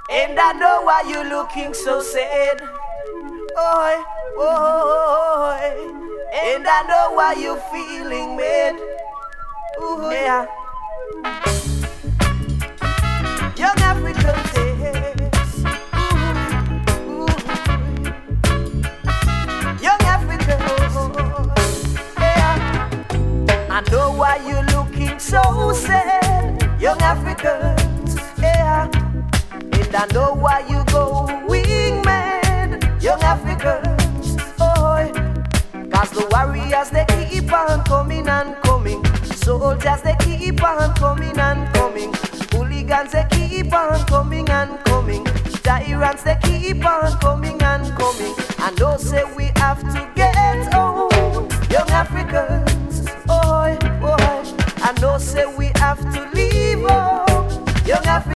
And I know why you're looking so sad. Oh, oh, and I know why you're feeling mad. Ooh, yeah. Young Africans, yes. Ooh, ooh. Young Africans, yeah. I know why you're looking so sad. Young Africans, yeah. And I know why you going mad, young Africans, oh. Cause the warriors, they keep on coming and coming. Soldiers, they keep on coming and coming. Hooligans, they keep on coming and coming. Tyrants, they keep on coming and coming. And those say we have to